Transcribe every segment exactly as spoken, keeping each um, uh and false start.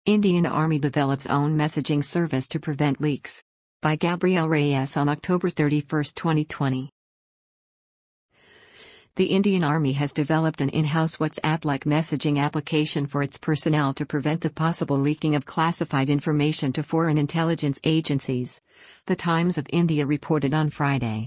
Indian Army develops own messaging service to prevent leaks. By Gabriel Reyes on October thirty-first, twenty twenty. The Indian Army has developed an in-house WhatsApp-like messaging application for its personnel to prevent the possible leaking of classified information to foreign intelligence agencies, The Times of India reported on Friday.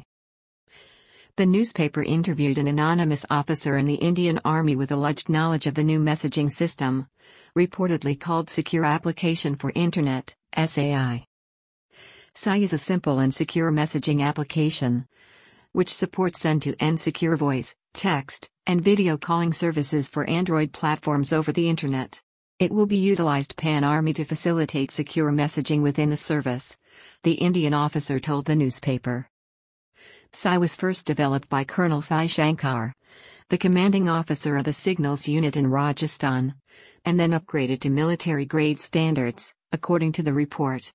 The newspaper interviewed an anonymous officer in the Indian Army with alleged knowledge of the new messaging system, reportedly called Secure Application for Internet, S A I. S A I is a simple and secure messaging application, which supports end-to-end secure voice, text, and video calling services for Android platforms over the Internet. It will be utilized pan-Army to facilitate secure messaging within the service, the Indian officer told the newspaper. S A I was first developed by Colonel Sai Shankar, the commanding officer of a signals unit in Rajasthan, and then upgraded to military-grade standards, according to the report.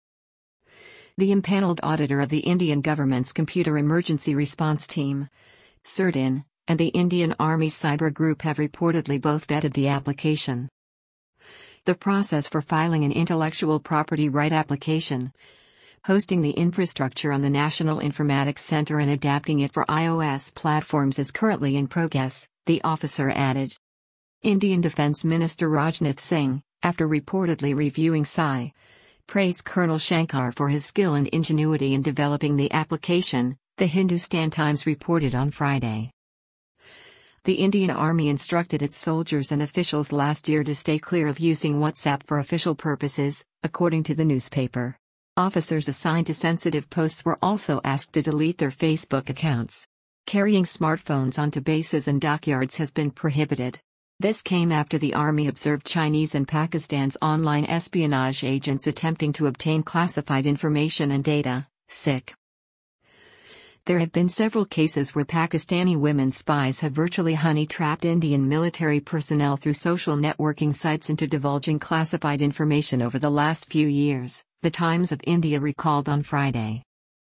The impaneled auditor of the Indian government's Computer Emergency Response Team, CERT-In, and the Indian Army Cyber Group have reportedly both vetted the application. The process for filing an intellectual property right application, hosting the infrastructure on the National Informatics Center and adapting it for iOS platforms is currently in progress, the officer added. Indian Defence Minister Rajnath Singh, after reportedly reviewing S A I, praised Colonel Shankar for his skill and ingenuity in developing the application, the Hindustan Times reported on Friday. The Indian Army instructed its soldiers and officials last year to stay clear of using WhatsApp for official purposes, according to the newspaper. Officers assigned to sensitive posts were also asked to delete their Facebook accounts. Carrying smartphones onto bases and dockyards has been prohibited. This came after the Army observed Chinese and Pakistan's online espionage agents attempting to obtain classified information and data, S I C. There have been several cases where Pakistani women spies have virtually honey-trapped Indian military personnel through social networking sites into divulging classified information over the last few years, The Times of India recalled on Friday.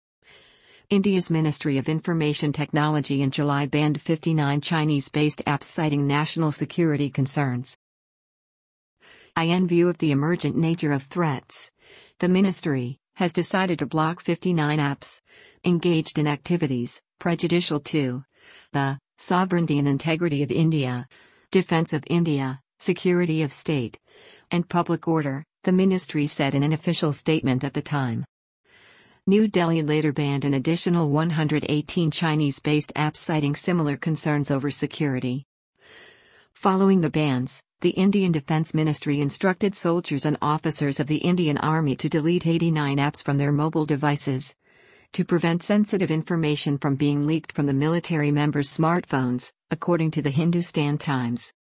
India's Ministry of Information Technology in July banned fifty-nine Chinese-based apps citing national security concerns. In view of the emergent nature of threats, the ministry has decided to block fifty-nine apps engaged in activities prejudicial to the sovereignty and integrity of India, defense of India, security of state, and public order, the ministry said in an official statement at the time. New Delhi later banned an additional one hundred eighteen Chinese-based apps citing similar concerns over security. Following the bans, the Indian Defence Ministry instructed soldiers and officers of the Indian Army to delete eighty-nine apps from their mobile devices, to prevent sensitive information from being leaked from the military members' smartphones, according to the Hindustan Times.